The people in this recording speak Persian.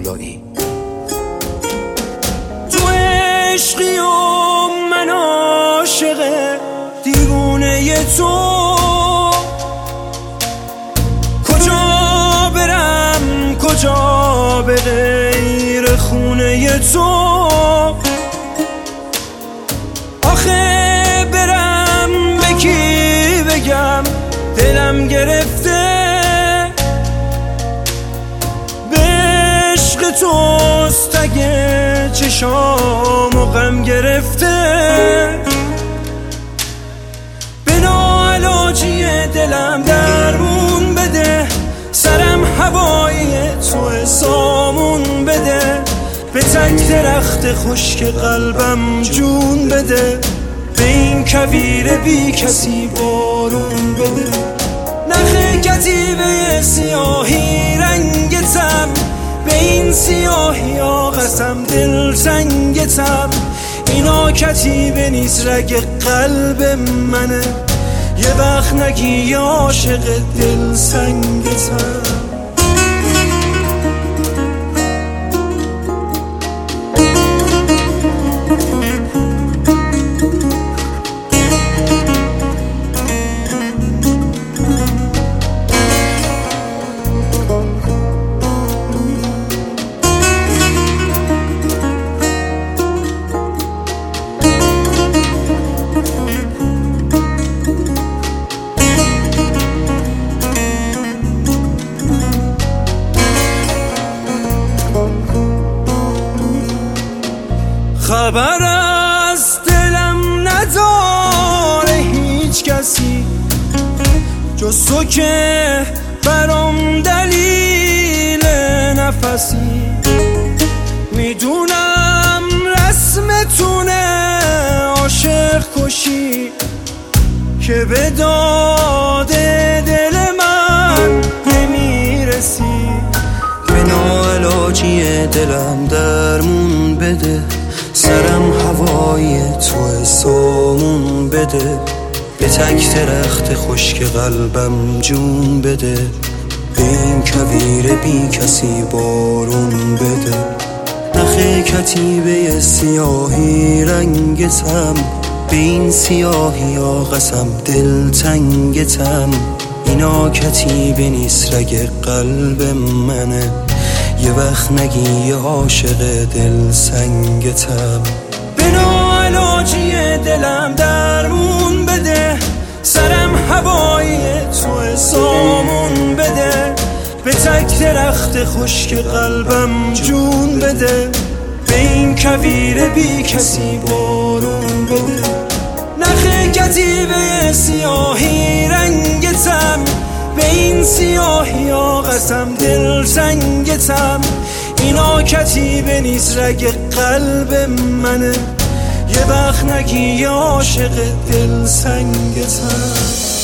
مولایی. تو عشقی و من عاشق دیوونه تو، کجا برم کجا به غیر خونه تو، آخه برم به کی بگم دلم گرفته، به عشق توست اگه چشامو غم گرفته، به ناعلاجی دلم درمون بده، سرم هوایی تو سامون بده، به تک درخت خشک قلبم جون بده، به این کویر بی کسی بارون بده، نخ کتیبه سیاهی رنگتم، به این سیاهی ها قسم دل تنگتم، اینا کتیبه نیست رگ قلب منه، یه وقت نگی عاشق دل سنگتم. خبر از دلم نداره هیچ کسی جز تو که برام دلیل نفسی، میدونم رسمتونه عاشق کشی که به داد دل من نمیرسی، به ناعلاجی دلم درمون بده، سرم هوای تو سامون بده، به تک درخت خشک قلبم جون بده، به این کویر بی کسی بارون بده، نخ کتیبه سیاهی رنگتم، به این سیاهی ها قسم دل تنگتم، اینا کتیبه نیست رگ قلب منه، یه وقت نگی عاشق دل سنگتم، به ناعلاجی دلم درمون بده، سرم هوایی تو سامون بده، به تک درخت خشک قلبم جون بده، به این کویر بی کسی بارون بده، نخ کتیبه سیاهی رنگتم، به این سیاهی ها قسم دل سنگتم، اینا کتیبه نیست رگ قلب منه، یه وقت نگی عاشق دل سنگتم.